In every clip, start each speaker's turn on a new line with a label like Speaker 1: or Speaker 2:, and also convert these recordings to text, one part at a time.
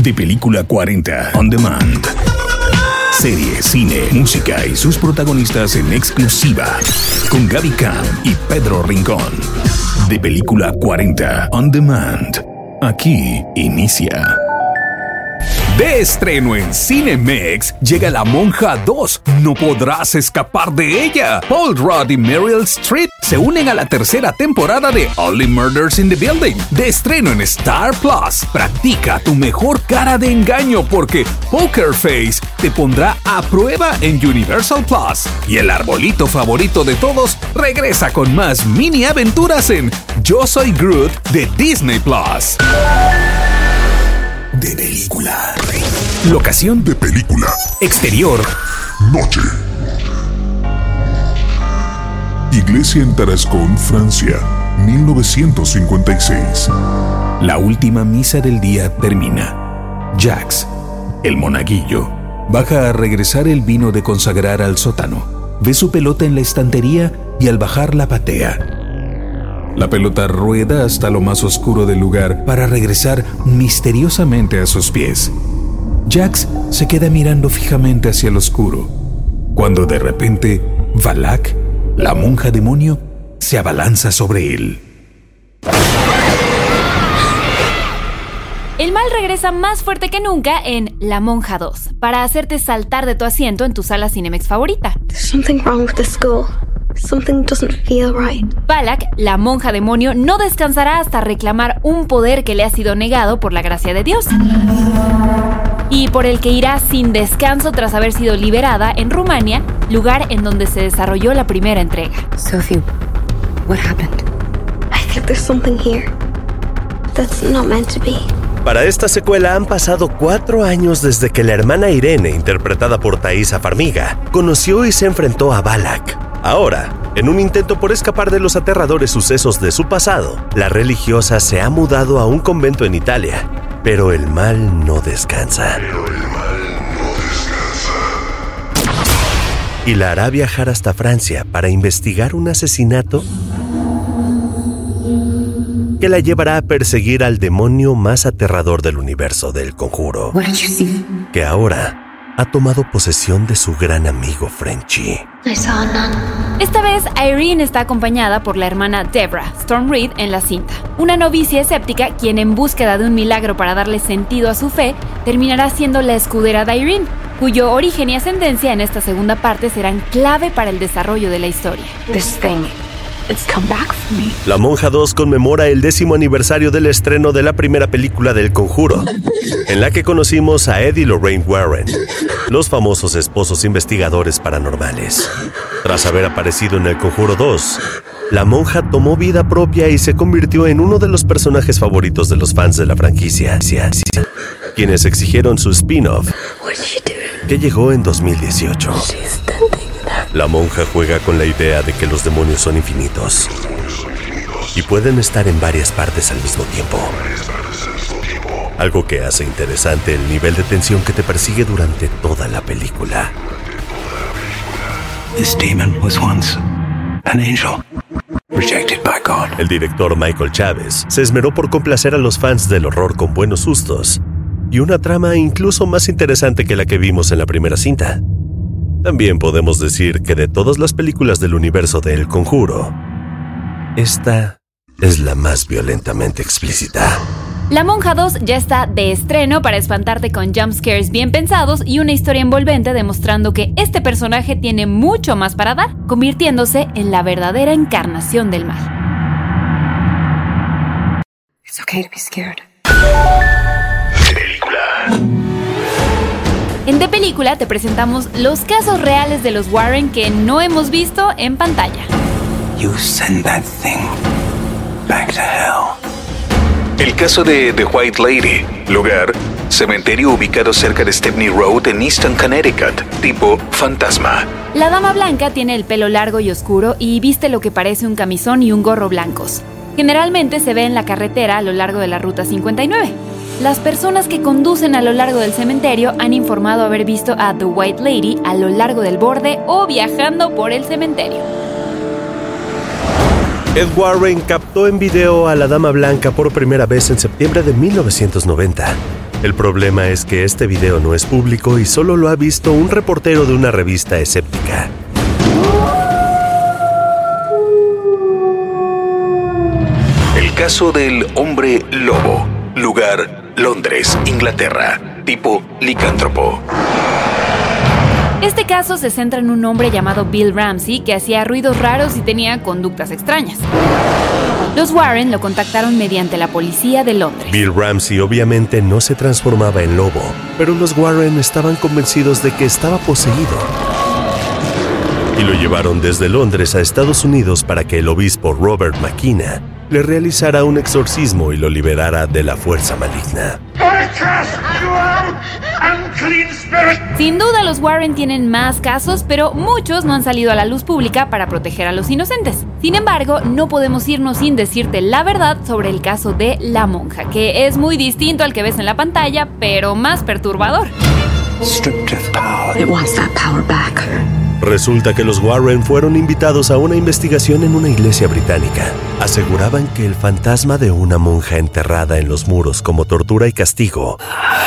Speaker 1: de Película 40 On Demand. Serie, cine, música y sus protagonistas en exclusiva con Gaby Cam y Pedro Rincón. De Película 40 On Demand. Aquí inicia. De estreno en Cinemex, llega La Monja 2. No podrás escapar de ella. Paul Rudd y Meryl Streep se unen a la tercera temporada de Only Murders in the Building. De estreno en Star Plus. Practica tu mejor cara de engaño porque Poker Face te pondrá a prueba en Universal Plus. Y el arbolito favorito de todos regresa con más mini aventuras en Yo Soy Groot de Disney Plus. De película. Locación de película. Exterior. Noche. Iglesia en Tarascón, Francia, 1956. La última misa del día termina. Jax, el monaguillo, baja a regresar el vino de consagrar al sótano. Ve su pelota en la estantería y al bajar la patea. La pelota rueda hasta lo más oscuro del lugar para regresar misteriosamente a sus pies. Jax se queda mirando fijamente hacia el oscuro, cuando de repente Valak, la monja demonio, se abalanza sobre él.
Speaker 2: El mal regresa más fuerte que nunca en La Monja 2 para hacerte saltar de tu asiento en tu sala Cinemex favorita.
Speaker 3: There's something wrong with the school. Something doesn't feel right.
Speaker 2: Valak, la monja demonio, no descansará hasta reclamar un poder que le ha sido negado por la gracia de Dios. Y por el que irá sin descanso tras haber sido liberada en Rumania, lugar en donde se desarrolló la primera entrega.
Speaker 3: Sophie, what happened? I think there's something here that's not meant to be.
Speaker 4: Para esta secuela han pasado 4 años desde que la hermana Irene, interpretada por Thaisa Farmiga, conoció y se enfrentó a Valak. Ahora, en un intento por escapar de los aterradores sucesos de su pasado, la religiosa se ha mudado a un convento en Italia, pero el mal no descansa. Y la hará viajar hasta Francia para investigar un asesinato que la llevará a perseguir al demonio más aterrador del universo del Conjuro, que ahora ha tomado posesión de su gran amigo Frenchie.
Speaker 2: Esta vez, Irene está acompañada por la hermana Deborah, Storm Reed, en la cinta. Una novicia escéptica, quien en búsqueda de un milagro para darle sentido a su fe, terminará siendo la escudera de Irene, cuyo origen y ascendencia en esta segunda parte serán clave para el desarrollo de la historia.
Speaker 3: It's come back for me.
Speaker 4: La Monja 2 conmemora el 10º aniversario del estreno de la primera película del Conjuro, en la que conocimos a Ed y Lorraine Warren, los famosos esposos investigadores paranormales. Tras haber aparecido en El Conjuro 2, la monja tomó vida propia y se convirtió en uno de los personajes favoritos de los fans de la franquicia, quienes exigieron su spin-off, que llegó en 2018. La monja juega con la idea de que los demonios son infinitos y pueden estar en varias partes al mismo tiempo. Algo que hace interesante el nivel de tensión que te persigue durante toda la película.
Speaker 5: This demon was once an angel, rejected by God.
Speaker 4: El director Michael Chávez se esmeró por complacer a los fans del horror con buenos sustos y una trama incluso más interesante que la que vimos en la primera cinta. También podemos decir que de todas las películas del universo de El Conjuro, esta es la más violentamente explícita.
Speaker 2: La Monja 2 ya está de estreno para espantarte con jumpscares bien pensados y una historia envolvente demostrando que este personaje tiene mucho más para dar, convirtiéndose en la verdadera encarnación del mal.
Speaker 3: It's okay to be scared.
Speaker 2: En De Película te presentamos los casos reales de los Warren que no hemos visto en pantalla.
Speaker 5: You send that thing back to hell.
Speaker 1: El caso de The White Lady. Lugar: cementerio ubicado cerca de Stepney Road en Easton, Connecticut. Tipo fantasma.
Speaker 2: La dama blanca tiene el pelo largo y oscuro y viste lo que parece un camisón y un gorro blancos. Generalmente se ve en la carretera a lo largo de la Ruta 59. Las personas que conducen a lo largo del cementerio han informado haber visto a The White Lady a lo largo del borde o viajando por el cementerio.
Speaker 4: Ed Warren captó en video a la Dama Blanca por primera vez en septiembre de 1990. El problema es que este video no es público y solo lo ha visto un reportero de una revista escéptica.
Speaker 1: El caso del hombre lobo. Lugar, Londres, Inglaterra. Tipo, licántropo.
Speaker 2: Este caso se centra en un hombre llamado Bill Ramsey que hacía ruidos raros y tenía conductas extrañas. Los Warren lo contactaron mediante la policía de Londres.
Speaker 4: Bill Ramsey obviamente no se transformaba en lobo, pero los Warren estaban convencidos de que estaba poseído. Y lo llevaron desde Londres a Estados Unidos para que el obispo Robert McKenna le realizara un exorcismo y lo liberara de la fuerza maligna.
Speaker 2: Sin duda los Warren tienen más casos, pero muchos no han salido a la luz pública para proteger a los inocentes. Sin embargo, no podemos irnos sin decirte la verdad sobre el caso de la monja, que es muy distinto al que ves en la pantalla, pero más perturbador.
Speaker 5: Stripped of power.
Speaker 3: It wants that power back.
Speaker 4: Resulta que los Warren fueron invitados a una investigación en una iglesia británica. Aseguraban que el fantasma de una monja enterrada en los muros como tortura y castigo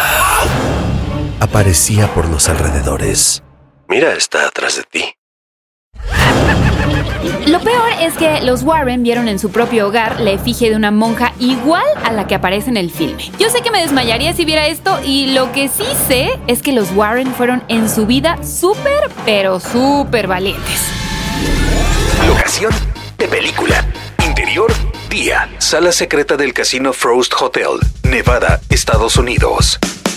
Speaker 4: aparecía por los alrededores. Mira, está atrás de ti.
Speaker 2: Lo peor es que los Warren vieron en su propio hogar la efigie de una monja igual a la que aparece en el filme. Yo sé que me desmayaría si viera esto, y lo que sí sé es que los Warren fueron en su vida súper, pero súper valientes.
Speaker 1: Locación de película. Interior, día. Sala secreta del casino Frost Hotel, Nevada, Estados Unidos.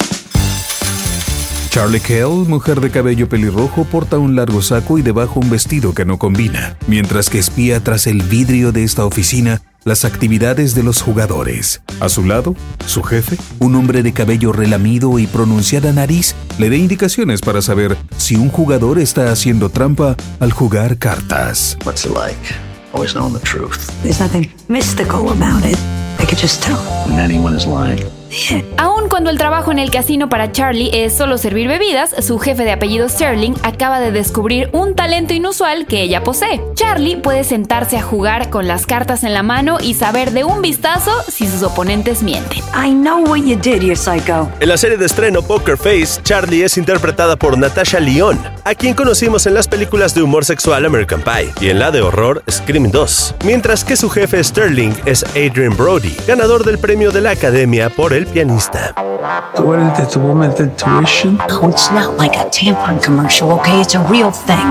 Speaker 1: Charlie Cale, mujer de cabello pelirrojo, porta un largo saco y debajo un vestido que no combina, mientras que espía tras el vidrio de esta oficina las actividades de los jugadores. A su lado, su jefe, un hombre de cabello relamido y pronunciada nariz, le da indicaciones para saber si un jugador está haciendo trampa al jugar cartas.
Speaker 5: What's it like? Always knowing the truth.
Speaker 6: There's nothing mystical about it. I could just tell.
Speaker 5: When anyone is lying.
Speaker 2: Aun cuando el trabajo en el casino para Charlie es solo servir bebidas, su jefe de apellido Sterling acaba de descubrir un talento inusual que ella posee. Charlie puede sentarse a jugar con las cartas en la mano y saber de un vistazo si sus oponentes mienten.
Speaker 6: I know what you did, you psycho.
Speaker 4: En la serie de estreno Poker Face, Charlie es interpretada por Natasha Lyonne, a quien conocimos en las películas de humor sexual American Pie y en la de horror Scream 2, mientras que su jefe Sterling es Adrian Brody, ganador del premio de la Academia por El pianista.
Speaker 5: What is this, a woman's intuition?
Speaker 6: Oh, it's not like a tampon commercial, okay? It's a real thing.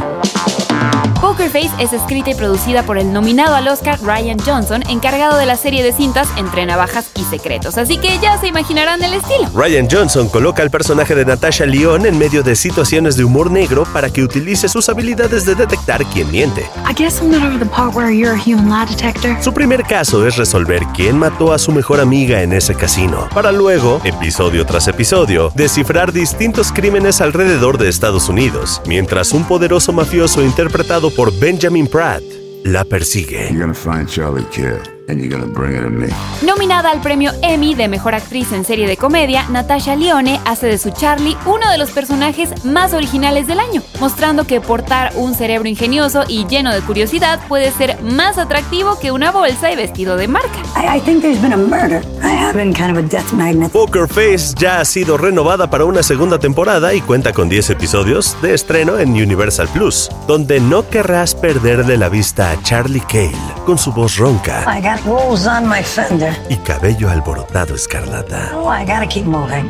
Speaker 2: Poker Face es escrita y producida por el nominado al Oscar Rian Johnson, encargado de la serie de cintas Entre Navajas y Secretos, así que ya se imaginarán el estilo.
Speaker 4: Rian Johnson coloca al personaje de Natasha Lyonne en medio de situaciones de humor negro para que utilice sus habilidades de detectar quién miente.
Speaker 3: I guess I'm not over the part where you're a human lie detector.
Speaker 4: Su primer caso es resolver quién mató a su mejor amiga en ese casino, para luego, episodio tras episodio, descifrar distintos crímenes alrededor de Estados Unidos, mientras un poderoso mafioso interpretado por Benjamin Pratt la persigue.
Speaker 7: You're gonna find Charlie Cale, and you're gonna bring it to me.
Speaker 2: Nominada al premio Emmy de Mejor Actriz en Serie de Comedia, Natasha Lyonne hace de su Charlie uno de los personajes más originales del año, mostrando que portar un cerebro ingenioso y lleno de curiosidad puede ser más atractivo que una bolsa y vestido de marca.
Speaker 6: I think there's been a murder. I have been kind of a death magnet.
Speaker 4: Poker Face ya ha sido renovada para una segunda temporada y cuenta con 10 episodios de estreno en Universal Plus, donde no querrás perder de la vista a Charlie Cale con su voz ronca
Speaker 6: I got rolls on my fender.
Speaker 4: y cabello alborotado escarlata.
Speaker 6: Oh, I gotta keep moving.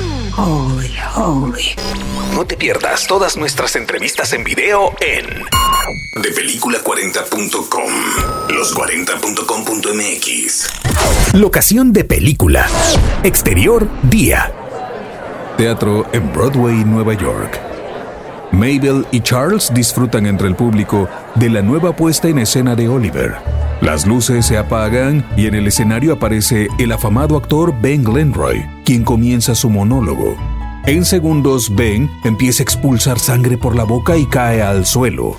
Speaker 6: Holy, holy.
Speaker 1: No te pierdas todas nuestras entrevistas en video en Depelícula40.com, los40.com.mx. Locación de película. Exterior, día. Teatro en Broadway, Nueva York. Mabel y Charles disfrutan entre el público de la nueva puesta en escena de Oliver. Las luces se apagan y en el escenario aparece el afamado actor Ben Glenroy, quien comienza su monólogo. En segundos, Ben empieza a expulsar sangre por la boca y cae al suelo.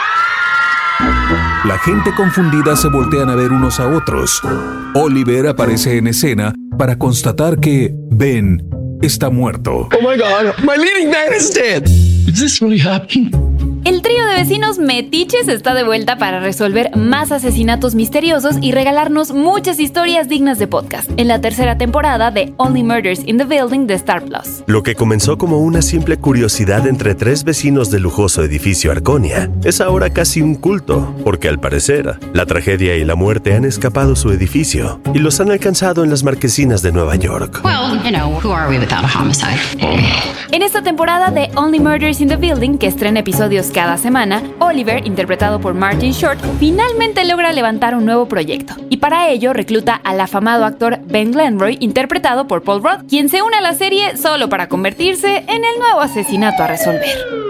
Speaker 1: La gente confundida se voltean a ver unos a otros. Oliver aparece en escena para constatar que Ben está muerto.
Speaker 5: Oh my God, my leading man is dead. Is this really happening?
Speaker 2: El trío de vecinos metiches está de vuelta para resolver más asesinatos misteriosos y regalarnos muchas historias dignas de podcast en la tercera temporada de Only Murders in the Building de Star Plus.
Speaker 4: Lo que comenzó como una simple curiosidad entre 3 vecinos del lujoso edificio Arconia es ahora casi un culto, porque al parecer, la tragedia y la muerte han escapado su edificio y los han alcanzado en las marquesinas de Nueva York.
Speaker 8: Well, you know, who are we without a homicide?
Speaker 2: En esta temporada de Only Murders in the Building, que estrena episodios cada semana, Oliver, interpretado por Martin Short, finalmente logra levantar un nuevo proyecto. Y para ello recluta al afamado actor Ben Glenroy, interpretado por Paul Rudd, quien se une a la serie solo para convertirse en el nuevo asesinato a resolver.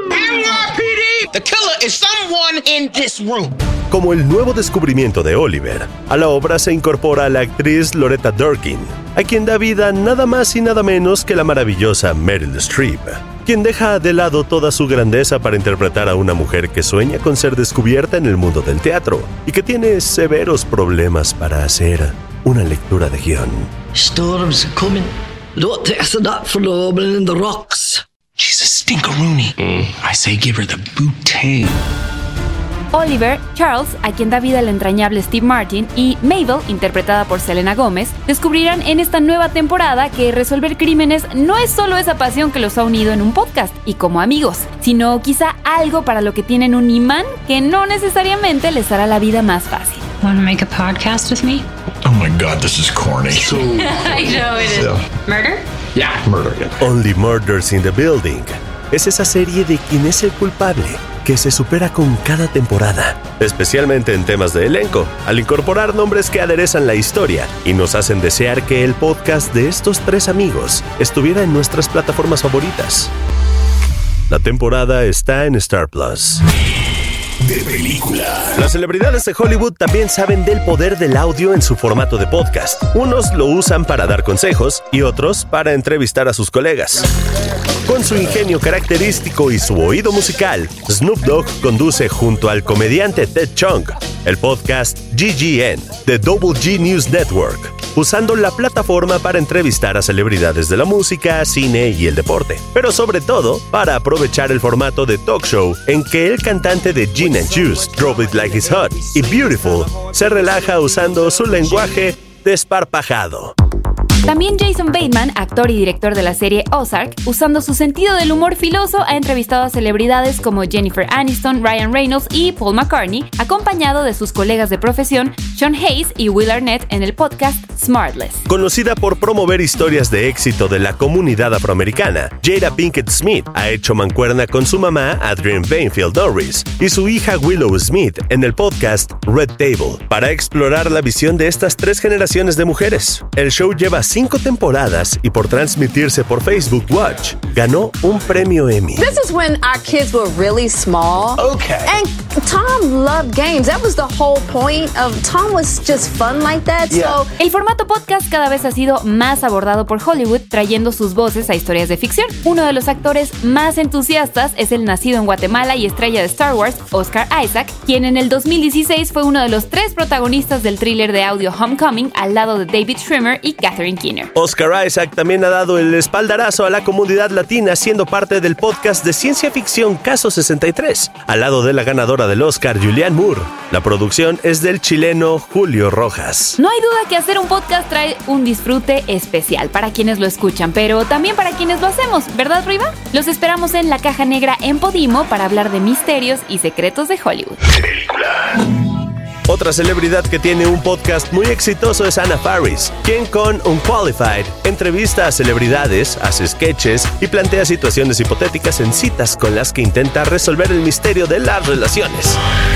Speaker 9: NYPD! The killer is someone in this room.
Speaker 4: Como el nuevo descubrimiento de Oliver, a la obra se incorpora la actriz Loretta Durkin, a quien da vida nada más y nada menos que la maravillosa Meryl Streep, quien deja de lado toda su grandeza para interpretar a una mujer que sueña con ser descubierta en el mundo del teatro y que tiene severos problemas para hacer una lectura de guión.
Speaker 10: Storms are coming. Don't take us that for the woman in the rocks.
Speaker 5: She's a stinkeroonie. I say give her the bootay.
Speaker 2: Oliver, Charles, a quien da vida el entrañable Steve Martin, y Mabel, interpretada por Selena Gomez, descubrirán en esta nueva temporada que resolver crímenes no es solo esa pasión que los ha unido en un podcast y como amigos, sino quizá algo para lo que tienen un imán que no necesariamente les hará la vida más fácil.
Speaker 8: Want to make a podcast with me?
Speaker 5: Oh my God, this is corny.
Speaker 8: I know it is. Murder?
Speaker 5: Yeah, murder. Yeah.
Speaker 4: Only Murders in the Building es esa serie de quién es el culpable, que se supera con cada temporada, especialmente en temas de elenco, al incorporar nombres que aderezan la historia y nos hacen desear que el podcast de estos 3 amigos estuviera en nuestras plataformas favoritas. La temporada está en Star Plus.
Speaker 1: De película.
Speaker 4: Las celebridades de Hollywood también saben del poder del audio en su formato de podcast. Unos lo usan para dar consejos y otros para entrevistar a sus colegas. Con su ingenio característico y su oído musical, Snoop Dogg conduce junto al comediante Ted Chung el podcast GGN de Double G News Network, usando la plataforma para entrevistar a celebridades de la música, cine y el deporte, pero sobre todo para aprovechar el formato de talk show en que el cantante de Gin and Juice, Drop It Like It's Hot y Beautiful se relaja usando su lenguaje desparpajado.
Speaker 2: También Jason Bateman, actor y director de la serie Ozark, usando su sentido del humor filoso, ha entrevistado a celebridades como Jennifer Aniston, Ryan Reynolds y Paul McCartney, acompañado de sus colegas de profesión Sean Hayes y Will Arnett en el podcast Smartless.
Speaker 4: Conocida por promover historias de éxito de la comunidad afroamericana, Jada Pinkett Smith ha hecho mancuerna con su mamá Adrienne Bainfield Norris y su hija Willow Smith en el podcast Red Table, para explorar la visión de estas 3 generaciones de mujeres. El show lleva 5 temporadas y por transmitirse por Facebook Watch, ganó un premio Emmy.
Speaker 11: This is when our kids were really small.
Speaker 5: Okay.
Speaker 11: And Tom loved games. That was the whole point of Tom was just fun like that.
Speaker 5: Yeah.
Speaker 11: So
Speaker 2: el formato podcast cada vez ha sido más abordado por Hollywood, trayendo sus voces a historias de ficción. Uno de los actores más entusiastas es el nacido en Guatemala y estrella de Star Wars, Oscar Isaac, quien en el 2016 fue uno de los 3 protagonistas del thriller de audio Homecoming al lado de David Schwimmer y Catherine Keener.
Speaker 4: Oscar Isaac también ha dado el espaldarazo a la comunidad latina siendo parte del podcast de ciencia ficción Caso 63, al lado de la ganadora del Oscar, Julianne Moore. La producción es del chileno Julio Rojas.
Speaker 2: No hay duda que hacer un podcast trae un disfrute especial para quienes lo escuchan, pero también para quienes lo hacemos, ¿verdad, Riva? Los esperamos en La Caja Negra en Podimo para hablar de misterios y secretos de Hollywood.
Speaker 4: Otra celebridad que tiene un podcast muy exitoso es Anna Faris, quien con Unqualified entrevista a celebridades, hace sketches y plantea situaciones hipotéticas en citas con las que intenta resolver el misterio de las relaciones.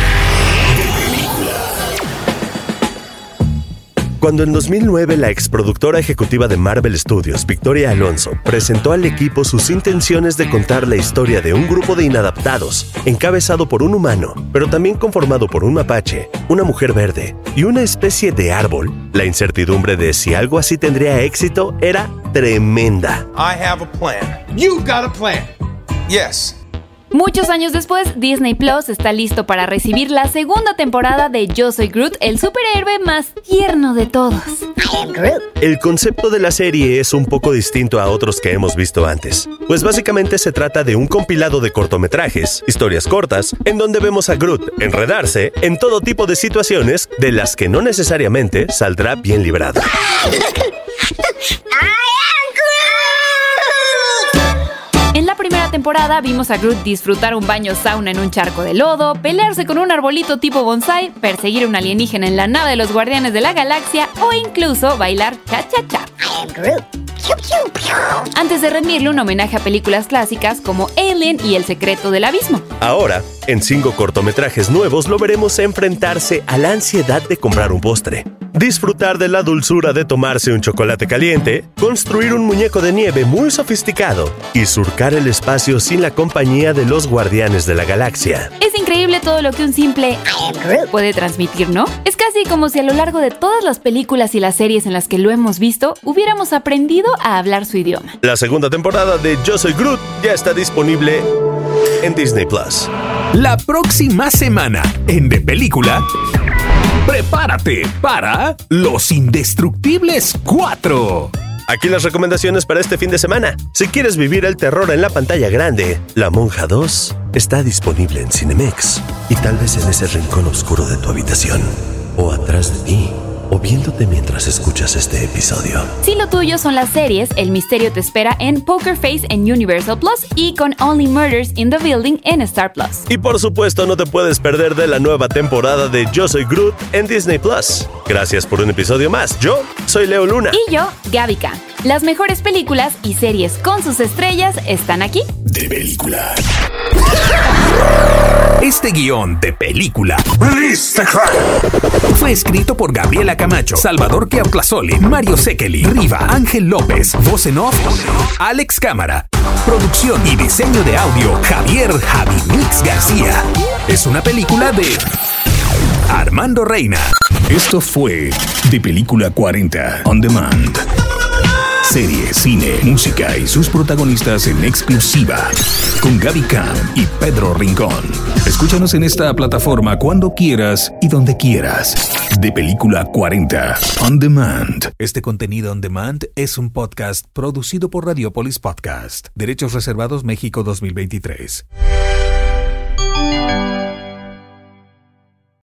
Speaker 4: Cuando en 2009 la exproductora ejecutiva de Marvel Studios, Victoria Alonso, presentó al equipo sus intenciones de contar la historia de un grupo de inadaptados, encabezado por un humano, pero también conformado por un mapache, una mujer verde y una especie de árbol, la incertidumbre de si algo así tendría éxito era tremenda.
Speaker 9: I have a plan. You got a plan. Yes.
Speaker 2: Muchos años después, Disney Plus está listo para recibir la segunda temporada de Yo Soy Groot, el superhéroe más tierno de todos.
Speaker 4: El concepto de la serie es un poco distinto a otros que hemos visto antes, pues básicamente se trata de un compilado de cortometrajes, historias cortas, en donde vemos a Groot enredarse en todo tipo de situaciones de las que no necesariamente saldrá bien librado.
Speaker 2: En la primera temporada vimos a Groot disfrutar un baño sauna en un charco de lodo, pelearse con un arbolito tipo bonsai, perseguir a un alienígena en la nave de los Guardianes de la Galaxia o incluso bailar cha-cha-cha. Antes de rendirle un homenaje a películas clásicas como Alien y El Secreto del Abismo.
Speaker 4: Ahora, en 5 cortometrajes nuevos lo veremos enfrentarse a la ansiedad de comprar un postre, disfrutar de la dulzura de tomarse un chocolate caliente, construir un muñeco de nieve muy sofisticado y surcar el espacio sin la compañía de los Guardianes de la Galaxia.
Speaker 2: Es increíble todo lo que un simple puede transmitir, ¿no? Es casi como si a lo largo de todas las películas y las series en las que lo hemos visto, hubiéramos aprendido a hablar su idioma.
Speaker 4: La segunda temporada de Yo Soy Groot ya está disponible en Disney Plus.
Speaker 1: La próxima semana, en De Película, prepárate para Los Indestructibles 4.
Speaker 4: Aquí las recomendaciones para este fin de semana. Si quieres vivir el terror en la pantalla grande, La Monja 2 está disponible en Cinemex. Y tal vez en ese rincón oscuro de tu habitación, o atrás de ti, o viéndote mientras escuchas este episodio.
Speaker 2: Si lo tuyo son las series, el misterio te espera en Poker Face en Universal Plus y con Only Murders in the Building en Star Plus.
Speaker 4: Y por supuesto no te puedes perder de la nueva temporada de Yo Soy Groot en Disney Plus. Gracias por un episodio más. Yo soy Leo Luna.
Speaker 2: Y yo, Gaby Khan. Las mejores películas y series con sus estrellas están aquí.
Speaker 1: De Película. Este guión de película fue escrito por Gabriela Camacho, Salvador Keautlazoli, Mario Sekeli, Riva, Ángel López, voz en off, Alex Cámara, producción y diseño de audio, Javier Javimix García. Es una película de Armando Reina. Esto fue De Película 40 On Demand. Serie, cine, música y sus protagonistas en exclusiva con Gaby Khan y Pedro Rincón. Escúchanos en esta plataforma cuando quieras y donde quieras. De Película 40 On Demand. Este contenido on demand es un podcast producido por Radiopolis Podcast. Derechos reservados México 2023.